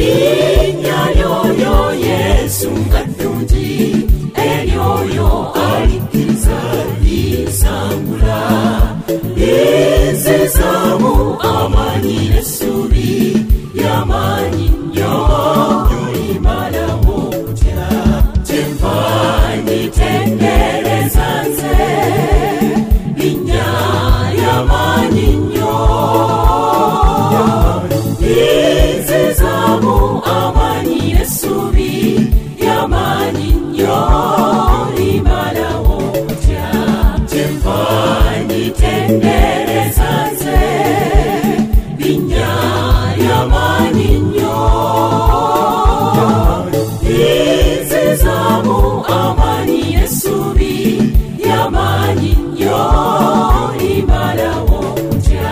linyayoyo Yesu ngatunji elyoyo alikiza lisangula izizamu amanyi esubi yamanyi nnyo imala okutya tempanyi tendereza nze linnya yamanyi nnyo izizamu amanyi esubi yamanyi nnyo imala okutya tempanyi tendereza nze linnya yamanyi nnyo izizamu amanyi esubi yamanyi nnyo imala okutya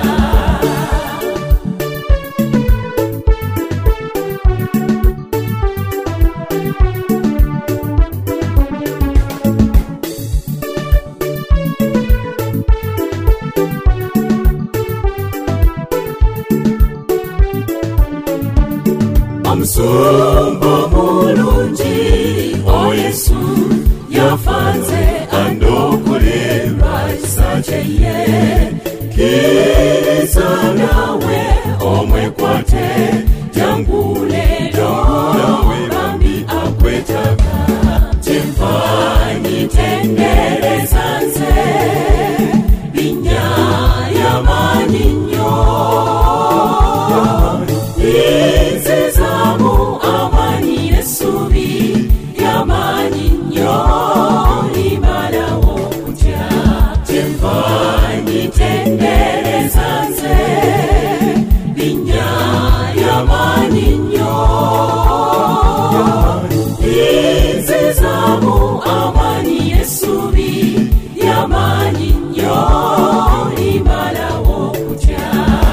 Omusumba mulungi o Yesu yafanze andokolera kisa ye kiriza nawe omwekwate jangule nawe bambi akwetaka tempanyi tendereza nze linnya yamanyi nnyo izizamu amanyi esubi yamanyi nnyo imala okutya tempanyi tendereza nze linnya yamanyi nnyo izizamu amanyi esubi yamanyi nnyo imala okutya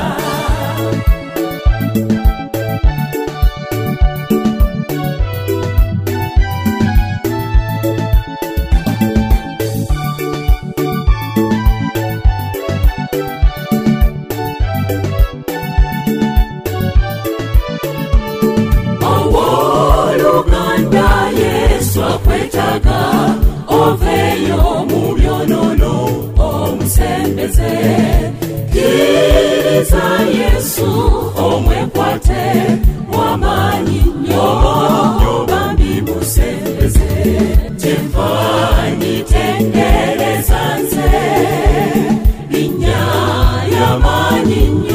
Owoluganda Yesu akwetaga oveyo mu byonono omusembeze kiriza Yesu omwekwate wamanyi nnyo bambi musembeze tempanyi tendereza nze linnya yamanyi nnyo